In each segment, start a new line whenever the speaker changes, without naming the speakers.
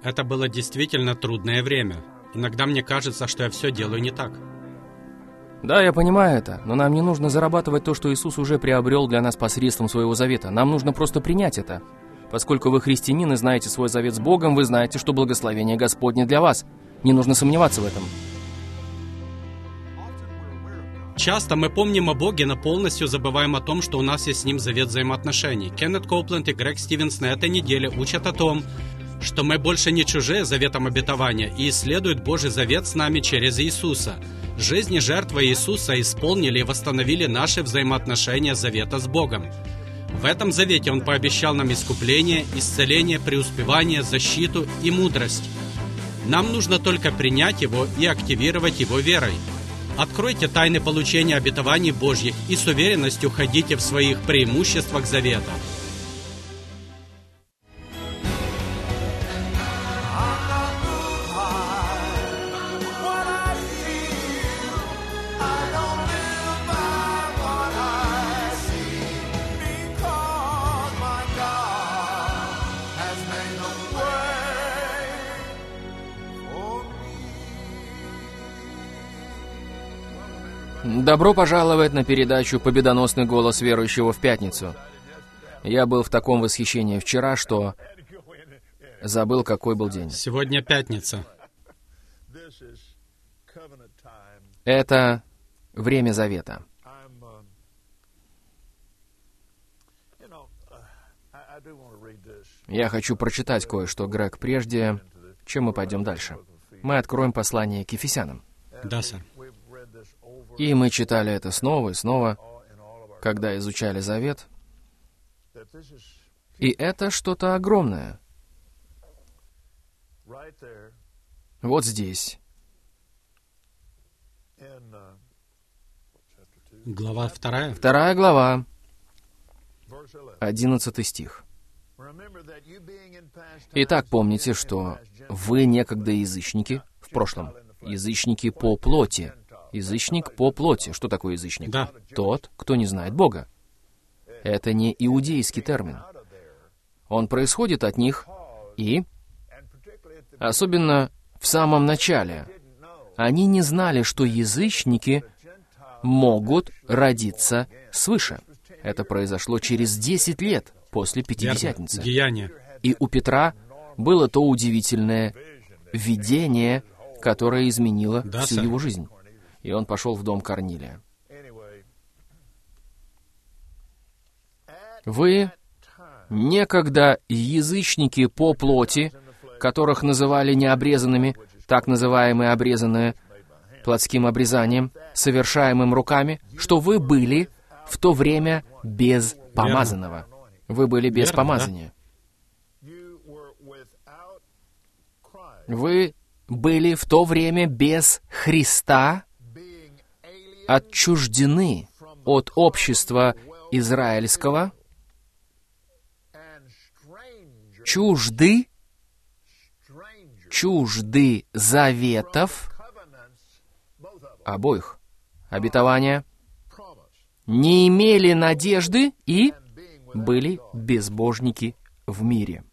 Это было действительно трудное время. Иногда мне кажется, что я все делаю не так.
Да, я понимаю это, но нам не нужно зарабатывать то, что Иисус уже приобрел для нас посредством своего завета. Нам нужно просто принять это. Поскольку вы христианин и знаете свой завет с Богом, вы знаете, что благословение Господне для вас. Не нужно сомневаться в этом.
Часто мы помним о Боге, но полностью забываем о том, что у нас есть с Ним завет взаимоотношений. Кеннет Коупленд и Грег Стивенс на этой неделе учат о том, что мы больше не чужие заветом обетования и исследуют Божий завет с нами через Иисуса. Жизнь и жертва Иисуса исполнили и восстановили наши взаимоотношения завета с Богом. В этом завете Он пообещал нам искупление, исцеление, преуспевание, защиту и мудрость. Нам нужно только принять его и активировать его верой. Откройте тайны получения обетований Божьих и с уверенностью ходите в своих преимуществах завета.
Добро пожаловать на передачу «Победоносный голос верующего в пятницу». Я был в таком восхищении вчера, что забыл, какой был день.
Сегодня пятница.
Это время завета. Я хочу прочитать кое-что, Грег, прежде чем мы пойдем дальше. Мы откроем послание к Ефесянам.
Да, сэр.
И мы читали это снова и снова, когда изучали завет. И это что-то огромное. Вот здесь.
Глава 2.
2 глава, 11 стих. Итак, помните, что вы некогда язычники в прошлом. Язычники по плоти. Язычник по плоти. Что такое язычник?
Да.
Тот, кто не знает Бога. Это не иудейский термин. Он происходит от них, и, особенно в самом начале, они не знали, что язычники могут родиться свыше. Это произошло через 10 лет после Пятидесятницы.
Деяние.
И у Петра было то удивительное видение, которое изменило всю его жизнь. И он пошел в дом Корнилия. Вы некогда язычники по плоти, которых называли необрезанными, так называемые обрезанные плотским обрезанием, совершаемым руками, что вы были в то время без помазанного. Вы были без помазания. Вы были в то время без Христа, отчуждены от общества израильского, чужды заветов обоих, обетования, не имели надежды и были безбожники в мире.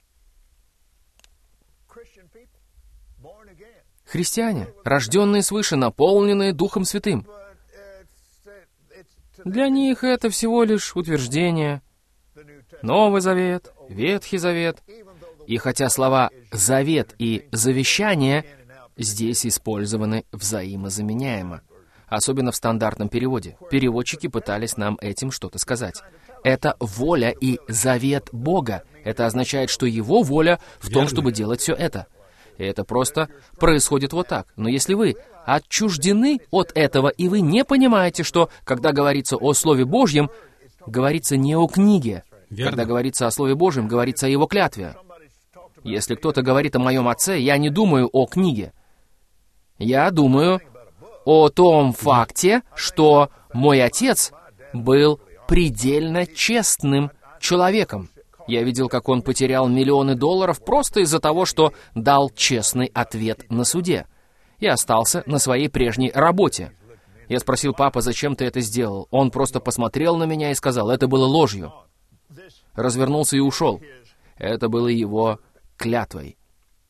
Христиане, рожденные свыше, наполненные Духом Святым. Для них это всего лишь утверждение. Новый Завет, Ветхий Завет. И хотя слова «завет» и «завещание» здесь использованы взаимозаменяемо, особенно в стандартном переводе. Переводчики пытались нам этим что-то сказать. Это воля и завет Бога. Это означает, что Его воля в том, чтобы делать все это. И это просто происходит вот так. Но если вы отчуждены от этого, и вы не понимаете, что, когда говорится о Слове Божьем, говорится не о книге.
Верно.
Когда говорится о Слове Божьем, говорится о Его клятве. Если кто-то говорит о моем отце, я не думаю о книге. Я думаю о том факте, что мой отец был предельно честным человеком. Я видел, как он потерял миллионы долларов просто из-за того, что дал честный ответ на суде. И остался на своей прежней работе. Я спросил: папа, зачем ты это сделал? Он просто посмотрел на меня и сказал: это было ложью. Развернулся и ушел. Это было его клятвой.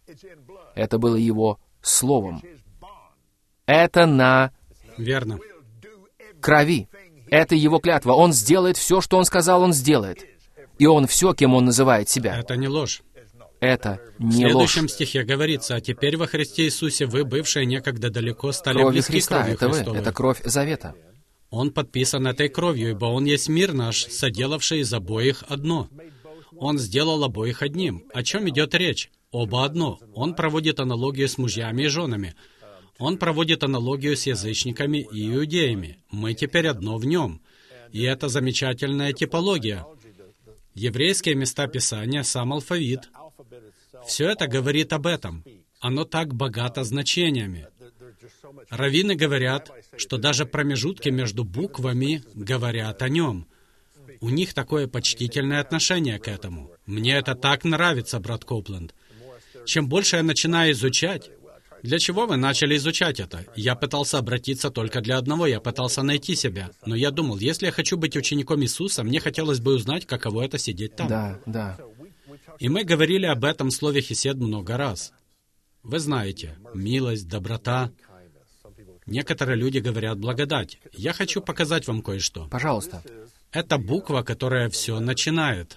Это было Его Словом. Это на
Верно.
крови. Это Его клятва. Он сделает все, что Он сказал, Он сделает. И Он все, кем Он называет себя.
Это не ложь.
Это
В
не ложь.
следующем стихе говорится: «А теперь во Христе Иисусе вы, бывшие некогда далеко, стали
Кровью
близки
Христа,
кровью
это вы.
Христовой».
Это кровь завета.
Он подписан этой кровью, ибо Он есть мир наш, соделавший из обоих одно. Он сделал обоих одним. О чем идет речь? Оба одно. Он проводит аналогию с мужьями и женами. Он проводит аналогию с язычниками и иудеями. Мы теперь одно в Нем. И это замечательная типология. Еврейские места Писания, сам алфавит. Все это говорит об этом. Оно так богато значениями. Раввины говорят, что даже промежутки между буквами говорят о Нем. У них такое почтительное отношение к этому. Мне это так нравится, брат Коупленд. Чем больше я начинаю изучать... Для чего вы начали изучать это? Я пытался обратиться только для одного, я пытался найти себя. Но я думал, если я хочу быть учеником Иисуса, мне хотелось бы узнать, каково это сидеть там.
Да.
И мы говорили об этом слове «хесед» много раз. Вы знаете, милость, доброта. Некоторые люди говорят «благодать». Я хочу показать вам кое-что.
Пожалуйста.
Это буква, которая все начинает.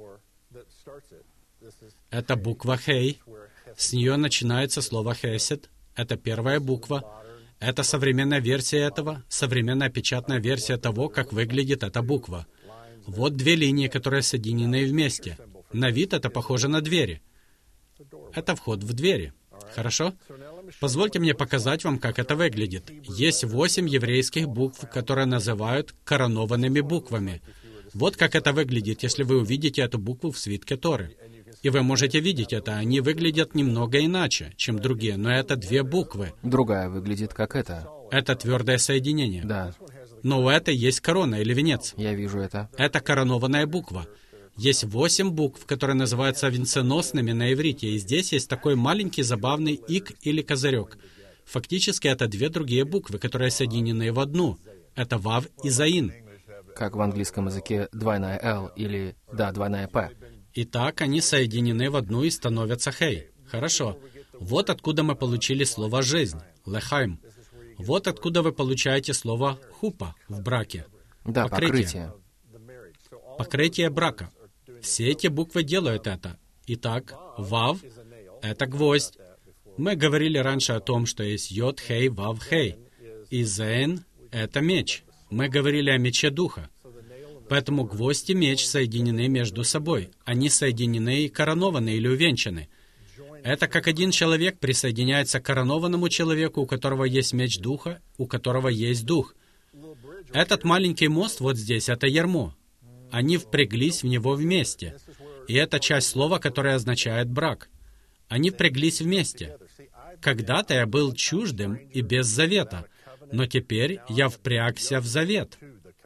Это буква «хей». С нее начинается слово «хесед». Это первая буква. Это современная версия этого, современная печатная версия того, как выглядит эта буква. Вот две линии, которые соединены вместе. На вид это похоже на двери. Это вход в двери. Хорошо? Позвольте мне показать вам, как это выглядит. Есть 8 еврейских букв, которые называют коронованными буквами. Вот как это выглядит, если вы увидите эту букву в свитке Торы. И вы можете видеть это. Они выглядят немного иначе, чем другие, но это две буквы.
Другая выглядит как это.
Это твердое соединение.
Да,
Но у этой есть корона или венец.
я вижу это.
Это коронованная буква. Есть 8 букв, которые называются венценосными на иврите, и здесь есть такой маленький забавный ик или козырек. Фактически это две другие буквы, которые соединены в одну. Это вав и заин.
Как в английском языке двойная «л» или, двойная «п».
Итак, они соединены в одну и становятся хей. Хорошо. Вот откуда мы получили слово «жизнь» — лехайм. Вот откуда вы получаете слово «хупа» в браке.
Да, покрытие.
Покрытие брака. Все эти буквы делают это. Итак, вав — это гвоздь. Мы говорили раньше о том, что есть йод, хей, вав, хей. И зейн — это меч. Мы говорили о мече духа. Поэтому гвоздь и меч соединены между собой. Они соединены и коронованы или увенчаны. Это как один человек присоединяется к коронованному человеку, у которого есть меч духа, у которого есть дух. Этот маленький мост вот здесь — это ярмо. Они впряглись в него вместе. И это часть слова, которое означает брак. Они впряглись вместе. Когда-то я был чуждым и без завета, но теперь я впрягся в завет.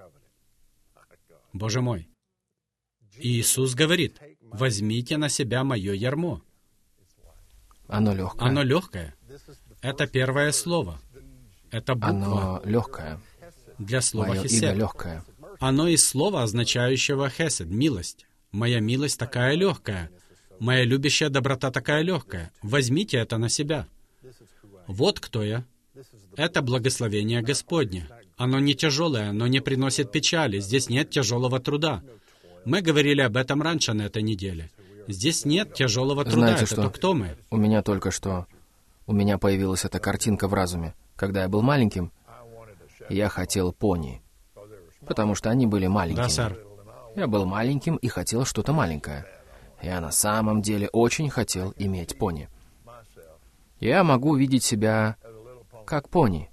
Боже мой. И Иисус говорит: «Возьмите на себя мое ярмо».
Оно легкое.
Оно легкое. Это первое слово. Это буква
Оно легкое.
для слова
Мое имя
«хесед».
легкое.
Оно из слова, означающего «хесед» — «милость». «Моя милость такая легкая». «Моя любящая доброта такая легкая». Возьмите это на себя. Вот кто я. Это благословение Господне. Оно не тяжелое, оно не приносит печали. Здесь нет тяжелого труда. Мы говорили об этом раньше на этой неделе. Здесь нет тяжелого труда.
Знаете
Это
что?
то, кто мы.
У меня появилась эта картинка в разуме. Когда я был маленьким, я хотел пони. Потому что они были маленькими.
Да, сэр.
Я был маленьким и хотел что-то маленькое. Я на самом деле очень хотел иметь пони. Я могу видеть себя как пони.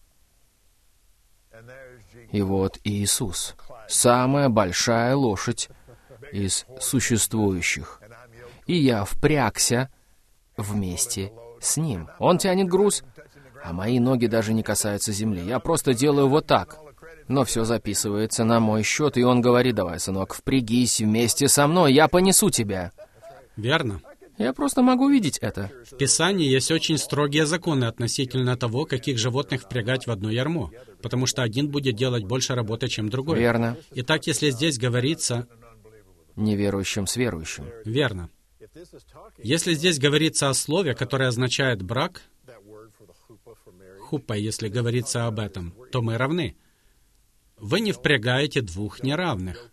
И вот Иисус. Самая большая лошадь из существующих. И я впрягся вместе с Ним. Он тянет груз, а мои ноги даже не касаются земли. Я просто делаю вот так. Но все записывается на мой счет, и он говорит: «Давай, сынок, впрягись вместе со мной, я понесу тебя».
Верно.
Я просто могу видеть это.
В Писании есть очень строгие законы относительно того, каких животных впрягать в одно ярмо, потому что один будет делать больше работы, чем другой.
Верно.
Итак, если здесь говорится...
Неверующим с верующим.
Верно. Если здесь говорится о слове, которое означает брак, хупа, если говорится об этом, то мы равны. Вы не впрягаете двух неравных.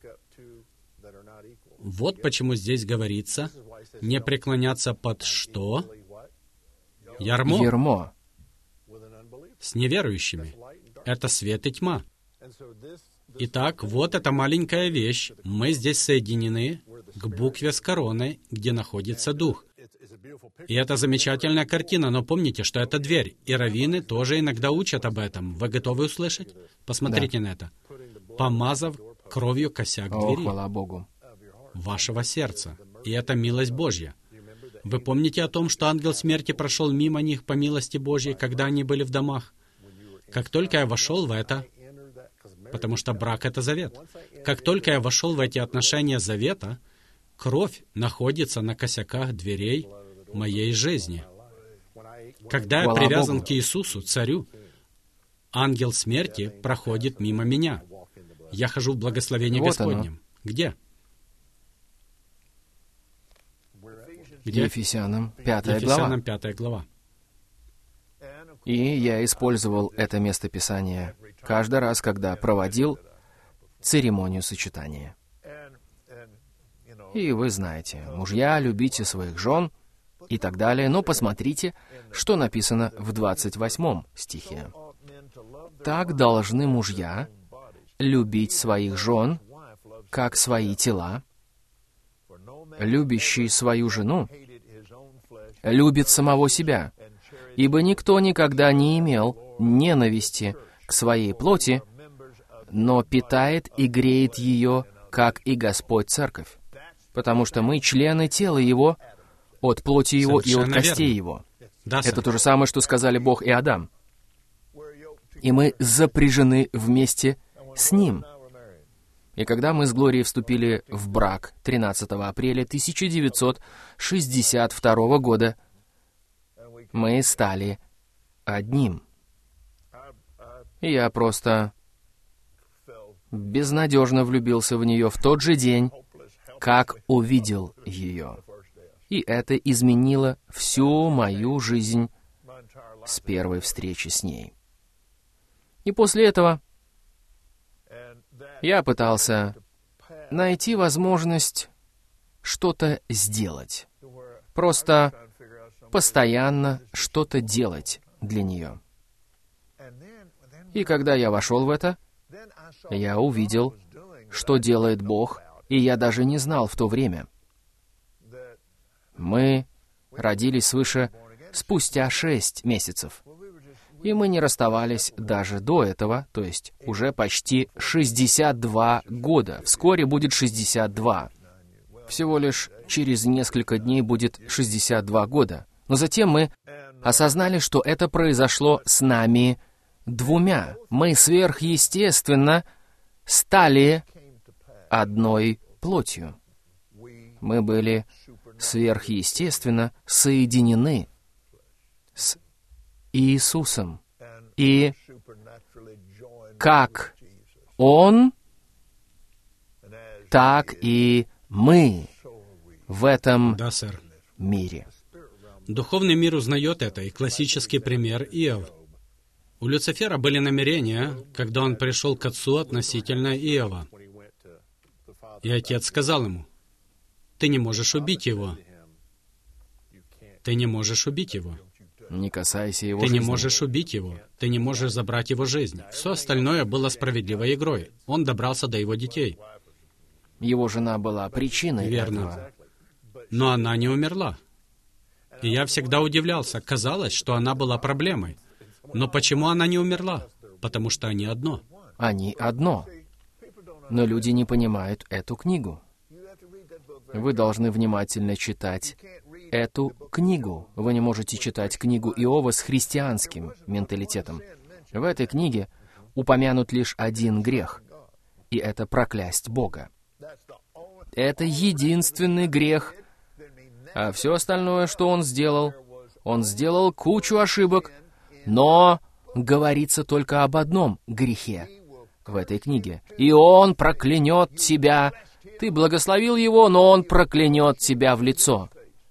Вот почему здесь говорится не преклоняться под что? Ярмо.
Ярмо.
С неверующими. Это свет и тьма. Итак, вот эта маленькая вещь. Мы здесь соединены к букве с короной, где находится Дух. И это замечательная картина, но помните, что это дверь. И раввины тоже иногда учат об этом. Вы готовы услышать? Посмотрите на это. Помазав кровью косяк двери.
Хвала Богу.
Вашего сердца. И это милость Божья. Вы помните о том, что ангел смерти прошел мимо них по милости Божьей, когда они были в домах? Как только я вошел в это, потому что брак — это завет. Как только я вошел в эти отношения завета, кровь находится на косяках дверей моей жизни. Когда я привязан к Иисусу, Царю, ангел смерти проходит мимо меня. Я хожу в благословении Господнем. Где?
Ефесянам 5 глава.
Ефесянам 5 глава.
И я использовал это местописание каждый раз, когда проводил церемонию сочетания. И вы знаете, мужья, любите своих жен и так далее, но посмотрите, что написано в 28 стихе. «Так должны мужья любить своих жен, как свои тела. Любящий свою жену любит самого себя, ибо никто никогда не имел ненависти к своей плоти, но питает и греет ее, как и Господь Церковь, потому что мы члены тела Его, от плоти Его и от костей Его». Это то же самое, что сказали Бог и Адам. И мы запряжены вместе с Ним. И когда мы с Глорией вступили в брак 13 апреля 1962 года, мы стали одним. И я просто безнадежно влюбился в нее в тот же день, как увидел ее. И это изменило всю мою жизнь с первой встречи с ней. И после этого я пытался найти возможность что-то сделать. Просто постоянно что-то делать для нее. И когда я вошел в это, я увидел, что делает Бог, и я даже не знал в то время. Мы родились свыше спустя 6 месяцев. И мы не расставались даже до этого, то есть уже почти 62 года. Вскоре будет 62. Всего лишь через несколько дней будет 62 года. Но затем мы осознали, что это произошло с нами двумя. Мы сверхъестественно стали одной плотью. Мы были сверхъестественно соединены с Иисусом. И как Он, так и мы в этом мире.
Духовный мир узнает это, и классический пример — Иов. У Люцифера были намерения, когда он пришел к отцу относительно Иова. И отец сказал ему: «Ты не можешь убить его. Ты не можешь убить его.
Не касайся его
Ты
жизни.
не можешь убить его. Ты не можешь забрать его жизнь». Все остальное было справедливой игрой. Он добрался до его детей.
Его жена была причиной
Верно.
этого.
Но она не умерла. И я всегда удивлялся. Казалось, что она была проблемой. Но почему она не умерла? Потому что они одно.
Они одно. Но люди не понимают эту книгу. Вы должны внимательно читать эту книгу. Вы не можете читать книгу Иова с христианским менталитетом. В этой книге упомянут лишь один грех, и это проклясть Бога. Это единственный грех, а все остальное, что он сделал кучу ошибок, но говорится только об одном грехе в этой книге. «И он проклянет тебя». Ты благословил его, но он проклянет тебя в лицо.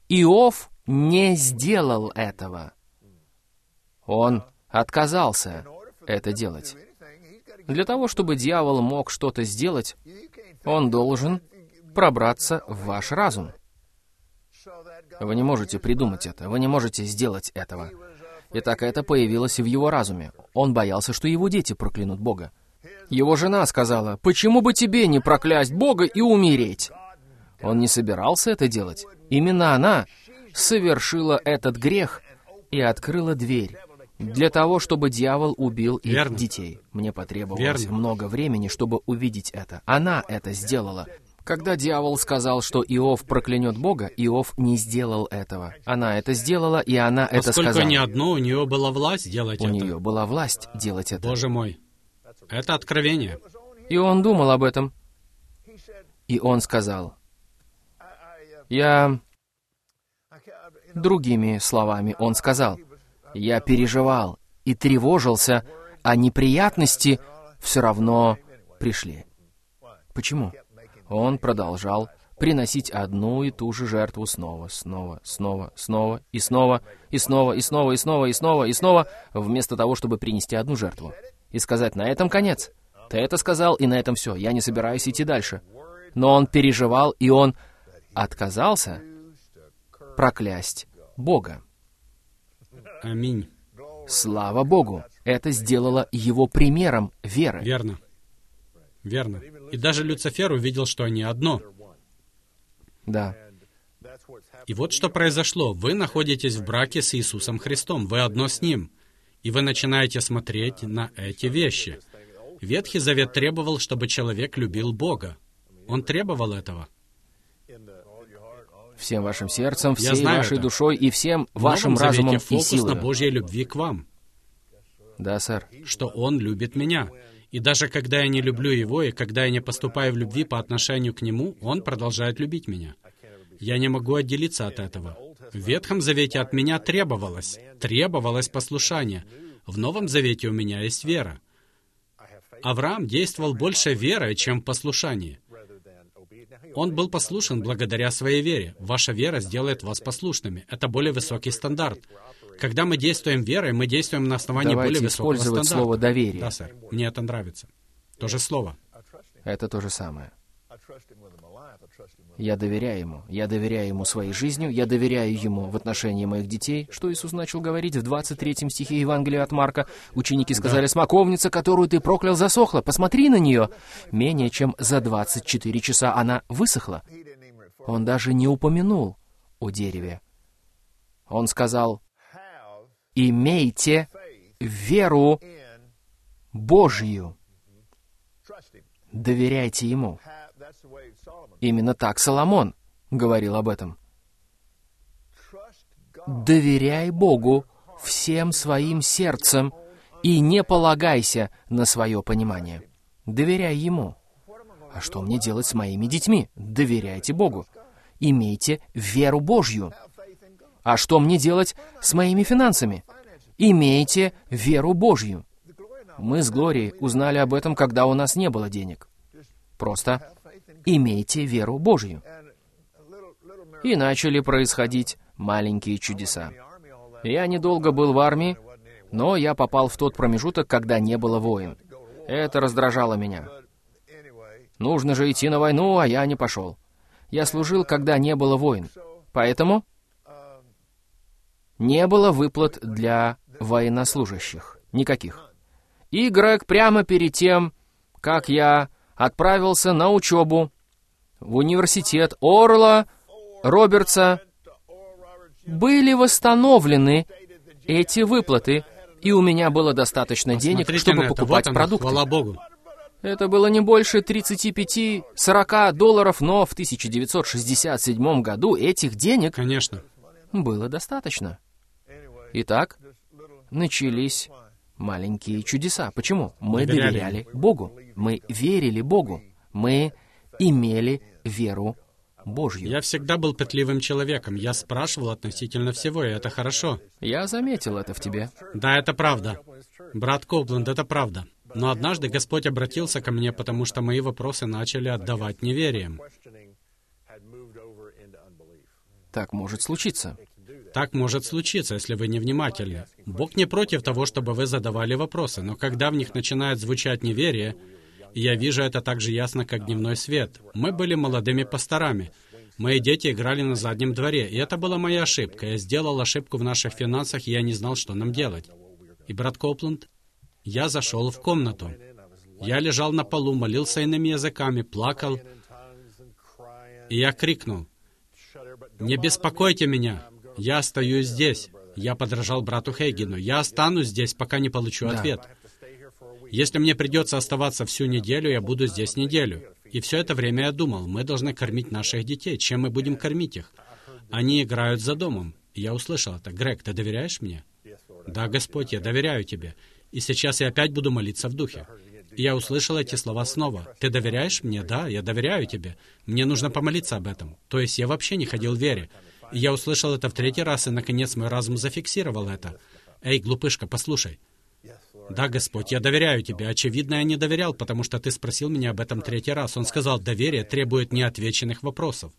Иов не сделал этого. Он отказался это делать. Для того, чтобы дьявол мог что-то сделать, он должен пробраться в ваш разум. Вы не можете придумать это, вы не можете сделать этого. Итак, это появилось в его разуме. Он боялся, что его дети проклянут Бога. Его жена сказала: «Почему бы тебе не проклясть Бога и умереть?» Он не собирался это делать. Именно она совершила этот грех и открыла дверь для того, чтобы дьявол убил их детей. Мне потребовалось много времени, чтобы увидеть это. Она это сделала. Когда дьявол сказал, что Иов проклянет Бога, Иов не сделал этого. Она это сделала, и она это сказала.
Поскольку не одно, у нее была власть делать это.
У нее была власть делать это.
Боже мой, это откровение.
И он думал об этом. И он сказал: Другими словами, он сказал: «Я переживал и тревожился, а неприятности все равно пришли». Почему? Он продолжал приносить одну и ту же жертву снова, вместо того, чтобы принести одну жертву. И сказать: «На этом конец. Ты это сказал, и на этом все. Я не собираюсь идти дальше». Но он переживал, и он отказался проклясть Бога.
Аминь.
Слава Богу! Это сделало его примером веры.
Верно. Верно. И даже Люцифер увидел, что они одно.
Да.
И вот что произошло. Вы находитесь в браке с Иисусом Христом. Вы одно с Ним. И вы начинаете смотреть на эти вещи. Ветхий Завет требовал, чтобы человек любил Бога. Он требовал этого.
Всем вашим сердцем,
Я
всей
знаю
вашей
это.
душой и всем
В
вашим
Новом Завете
разумом и
фокус на
силой.
Божьей любви к вам.
Да, сэр.
Что Он любит меня. И даже когда я не люблю Его, и когда я не поступаю в любви по отношению к Нему, Он продолжает любить меня. Я не могу отделиться от этого. В Ветхом Завете от меня требовалось послушание. В Новом Завете у меня есть вера. Авраам действовал больше верой, чем в послушании. Он был послушен благодаря своей вере. Ваша вера сделает вас послушными. Это более высокий стандарт. Когда мы действуем верой, мы действуем на основании
Давайте
более высокого
использовать
стандарта.
слово «доверие».
Да, сэр. Мне это нравится. То же слово.
Это то же самое. Я доверяю Ему. Я доверяю Ему своей жизнью, я доверяю Ему в отношении моих детей. Что Иисус начал говорить в 23 стихе Евангелия от Марка? Ученики сказали: «Смоковница, которую ты проклял, засохла. Посмотри на нее». Менее чем за 24 часа она высохла. Он даже не упомянул о дереве. Он сказал: «Имейте веру Божью». Доверяйте Ему. Именно так Соломон говорил об этом. Доверяй Богу всем своим сердцем и не полагайся на свое понимание. Доверяй Ему. А что мне делать с моими детьми? Доверяйте Богу. Имейте веру Божью. А что мне делать с моими финансами? Имейте веру Божью. Мы с Глорией узнали об этом, когда у нас не было денег. Просто имейте веру Божью. И начали происходить маленькие чудеса. Я недолго был в армии, но я попал в тот промежуток, когда не было войн. Это раздражало меня. Нужно же идти на войну, а я не пошел. Я служил, когда не было войн. Поэтому не было выплат для военнослужащих. Никаких. И Грег прямо перед тем, как я отправился на учебу в университет Орла Робертса, были восстановлены эти выплаты, и у меня было достаточно денег, чтобы покупать продукты.
Хвала Богу.
Это было не больше 35-40 долларов, но в 1967 году этих денег
Конечно.
было достаточно. Итак, начались маленькие чудеса. Почему? Мы доверяли Богу. Мы верили Богу. Мы имели веру Божью.
Я всегда был пытливым человеком. Я спрашивал относительно всего, и это хорошо.
Я заметил это в тебе.
Да, это правда. Брат Коупленд, это правда. Но однажды Господь обратился ко мне, потому что мои вопросы начали отдавать неверием.
Так может случиться.
Так может случиться, если вы невнимательны. Бог не против того, чтобы вы задавали вопросы, но когда в них начинает звучать неверие, и я вижу это так же ясно, как дневной свет. Мы были молодыми пасторами. Мои дети играли на заднем дворе, и это была моя ошибка. Я сделал ошибку в наших финансах, и я не знал, что нам делать. И, брат Коупленд, я зашел в комнату. Я лежал на полу, молился иными языками, плакал, и я крикнул: «Не беспокойте меня! Я остаюсь здесь!» Я подражал брату Хейгену. «Я останусь здесь, пока не получу ответ. Если мне придется оставаться всю неделю, я буду здесь неделю». И все это время я думал, мы должны кормить наших детей. Чем мы будем кормить их? Они играют за домом. И я услышал это. «Грег, ты доверяешь мне?» «Да, Господь, я доверяю тебе. И сейчас я опять буду молиться в духе». И я услышал эти слова снова. «Ты доверяешь мне?» «Да, я доверяю тебе. Мне нужно помолиться об этом». То есть я вообще не ходил в вере. И я услышал это в третий раз, и, наконец, мой разум зафиксировал это. «Эй, глупышка, послушай». «Да, Господь, я доверяю тебе. Очевидно, я не доверял, потому что ты спросил меня об этом третий раз». Он сказал: «Доверие требует неотвеченных вопросов».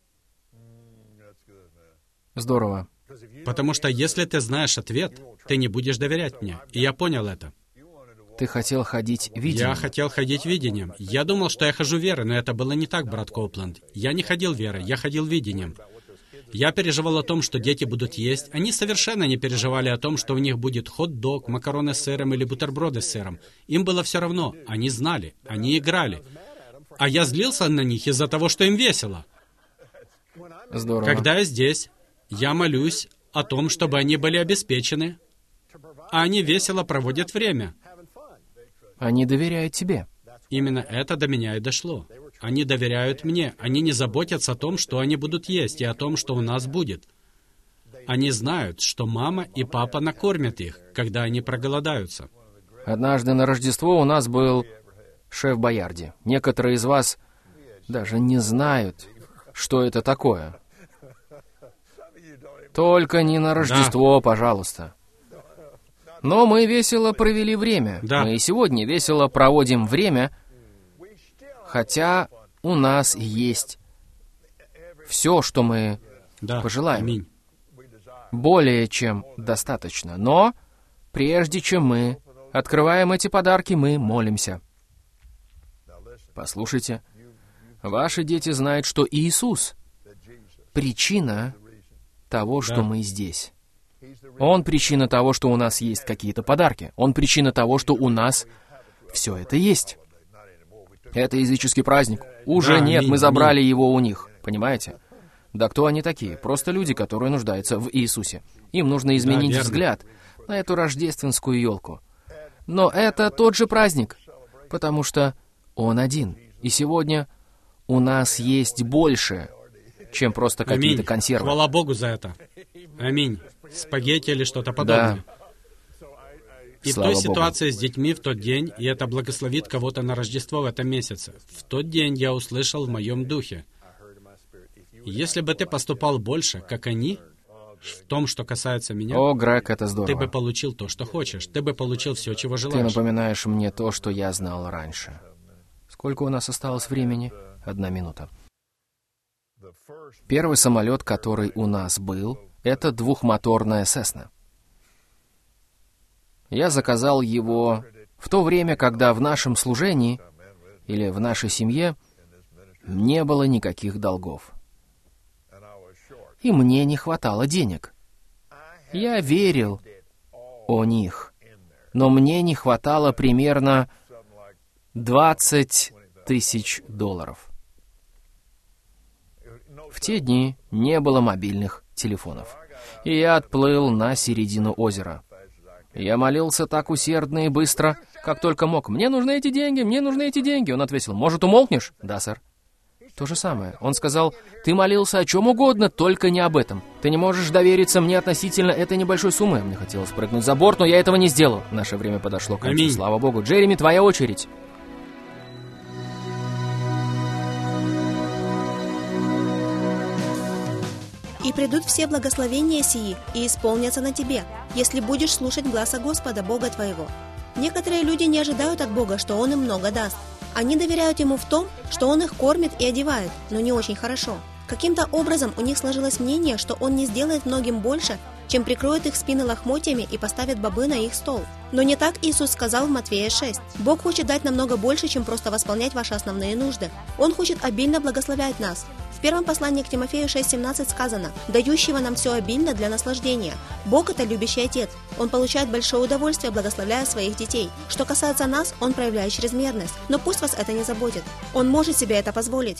Здорово.
Потому что если ты знаешь ответ, ты не будешь доверять мне. И я понял это.
Ты хотел ходить видением.
Я хотел ходить видением. Я думал, что я хожу верой, но это было не так, брат Коупленд. Я не ходил верой, я ходил видением. Я переживал о том, что дети будут есть. Они совершенно не переживали о том, что у них будет хот-дог, макароны с сыром или бутерброды с сыром. Им было все равно. Они знали. Они играли. А я злился на них из-за того, что им весело.
Здорово.
Когда я здесь, я молюсь о том, чтобы они были обеспечены, а они весело проводят время.
Они доверяют тебе.
Именно это до меня и дошло. Они доверяют мне. Они не заботятся о том, что они будут есть, и о том, что у нас будет. Они знают, что мама и папа накормят их, когда они проголодаются.
Однажды на Рождество у нас был шеф Боярди. Некоторые из вас даже не знают, что это такое. Только не на Рождество, пожалуйста. Но мы весело провели время.
Да.
Мы и сегодня весело проводим время, хотя у нас есть все, что мы пожелаем.
Аминь.
Более чем достаточно. Но прежде чем мы открываем эти подарки, мы молимся. Послушайте, ваши дети знают, что Иисус — причина того, что мы здесь. Он причина того, что у нас есть какие-то подарки. Он причина того, что у нас все это есть. Это языческий праздник. Уже нет,
аминь,
мы забрали его у них. Понимаете? Да кто они такие? Просто люди, которые нуждаются в Иисусе. Им нужно изменить
верно.
взгляд на эту рождественскую елку. Но это тот же праздник, потому что Он один. И сегодня у нас есть больше, чем просто какие-то
Аминь.
консервы.
Хвала Богу за это. Аминь. Спагетти или что-то подобное. И
Слава
в той
Богу.
ситуации с детьми в тот день, и это благословит кого-то на Рождество в этом месяце, в тот день я услышал в моем духе: если бы ты поступал больше, как они, в том, что касается меня,
О, Грег, это
ты бы
здорово.
получил то, что хочешь. Ты бы получил все, чего
Ты
желаешь.
напоминаешь мне то, что я знал раньше. Сколько у нас осталось времени? 1 минута. Первый самолет, который у нас был, это двухмоторная Cessna. Я заказал его в то время, когда в нашем служении или в нашей семье не было никаких долгов. И мне не хватало денег. Я верил о них, но мне не хватало примерно $20 тысяч. В те дни не было мобильных телефонов. И я отплыл на середину озера. Я молился так усердно и быстро, как только мог. «Мне нужны эти деньги, мне нужны эти деньги!» Он ответил: «Может, умолкнешь?» «Да, сэр». То же самое. Он сказал: «Ты молился о чем угодно, только не об этом. Ты не можешь довериться мне относительно этой небольшой суммы». Мне хотелось прыгнуть за борт, но я этого не сделал. Наше время подошло к концу.
Аминь.
Слава Богу. Джереми, твоя очередь.
«И придут все благословения сии, и исполнятся на тебе, если будешь слушать гласа Господа, Бога твоего». Некоторые люди не ожидают от Бога, что Он им много даст. Они доверяют Ему в том, что Он их кормит и одевает, но не очень хорошо. Каким-то образом у них сложилось мнение, что Он не сделает многим больше, чем прикроет их спины лохмотьями и поставит бобы на их стол. Но не так Иисус сказал в Матфея 6. Бог хочет дать намного больше, чем просто восполнять ваши основные нужды. Он хочет обильно благословлять нас. В первом послании к Тимофею 6:17 сказано: «Дающего нам все обильно для наслаждения». Бог – это любящий Отец. Он получает большое удовольствие, благословляя своих детей. Что касается нас, Он проявляет чрезмерность. Но пусть вас это не заботит. Он может себе это позволить.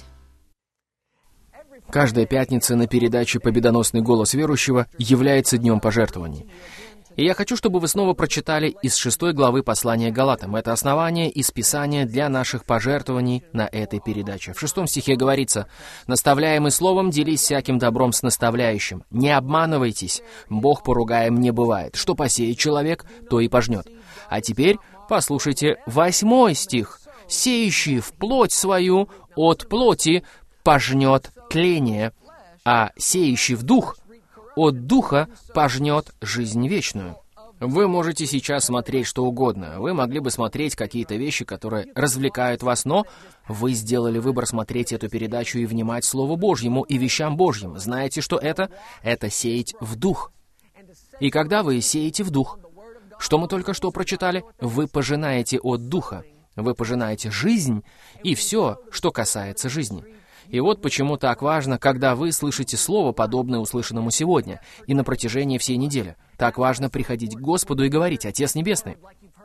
Каждая пятница на передаче «Победоносный голос верующего» является днем пожертвований. И я хочу, чтобы вы снова прочитали из 6 главы послания к Галатам. Это основание из Писания для наших пожертвований на этой передаче. В 6 стихе говорится: «Наставляемый словом, делись всяким добром с наставляющим. Не обманывайтесь, Бог поругаем не бывает. Что посеет человек, то и пожнет». А теперь послушайте 8 стих. «Сеющий в плоть свою от плоти пожнет тление, а сеющий в дух от духа пожнет жизнь вечную». Вы можете сейчас смотреть что угодно. Вы могли бы смотреть какие-то вещи, которые развлекают вас, но вы сделали выбор смотреть эту передачу и внимать Слову Божьему и вещам Божьим. Знаете, что это? Это сеять в дух. И когда вы сеете в дух, что мы только что прочитали? Вы пожинаете от духа. Вы пожинаете жизнь и все, что касается жизни. И вот почему так важно, когда вы слышите слово, подобное услышанному сегодня, и на протяжении всей недели. Так важно приходить к Господу и говорить: «Отец Небесный,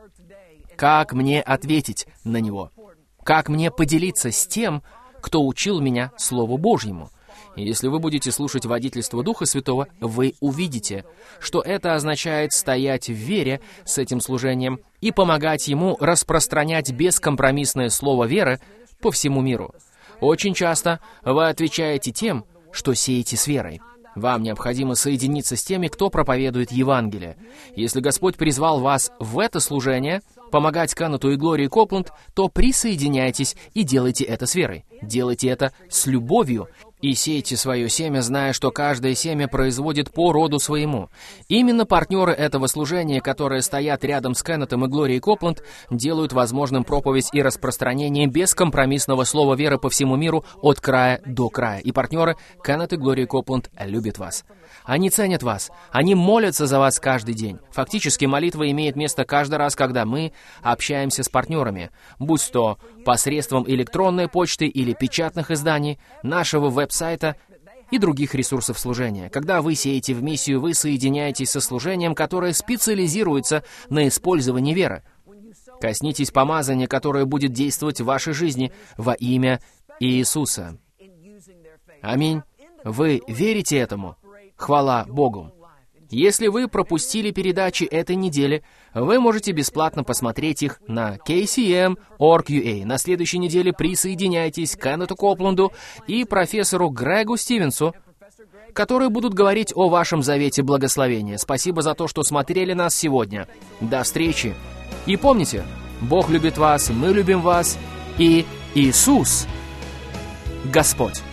как мне ответить на Него? Как мне поделиться с тем, кто учил меня Слову Божьему?» И если вы будете слушать водительство Духа Святого, вы увидите, что это означает стоять в вере с этим служением и помогать Ему распространять бескомпромиссное слово веры по всему миру. Очень часто вы отвечаете тем, что сеете с верой. Вам необходимо соединиться с теми, кто проповедует Евангелие. Если Господь призвал вас в это служение, помогать Кеннету и Глории Копленд, то присоединяйтесь и делайте это с верой. Делайте это с любовью. И сейте свое семя, зная, что каждое семя производит по роду своему. Именно партнеры этого служения, которые стоят рядом с Кеннетом и Глорией Копленд, делают возможным проповедь и распространение бескомпромиссного слова веры по всему миру от края до края. И партнеры Кеннет и Глория Копленд любят вас. Они ценят вас. Они молятся за вас каждый день. Фактически молитва имеет место каждый раз, когда мы общаемся с партнерами, будь то посредством электронной почты или печатных изданий, нашего веб-сайта и других ресурсов служения. Когда вы сеете в миссию, вы соединяетесь со служением, которое специализируется на использовании веры. Коснитесь помазания, которое будет действовать в вашей жизни во имя Иисуса. Аминь. Вы верите этому? Хвала Богу. Если вы пропустили передачи этой недели, вы можете бесплатно посмотреть их на KCM.org.ua. На следующей неделе присоединяйтесь к Кеннету Копленду и профессору Грегу Стивенсу, которые будут говорить о вашем завете благословения. Спасибо за то, что смотрели нас сегодня. До встречи. И помните, Бог любит вас, мы любим вас, и Иисус Господь.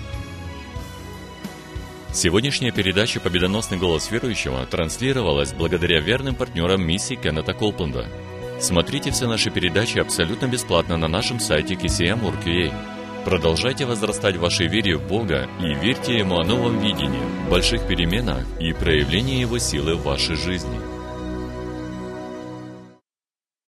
Сегодняшняя передача «Победоносный голос верующего» транслировалась благодаря верным партнерам миссии Кеннета Копленда. Смотрите все наши передачи абсолютно бесплатно на нашем сайте KCM.org.ua. Продолжайте возрастать в вашей вере в Бога и верьте Ему о новом видении, больших переменах и проявлении Его силы в вашей жизни.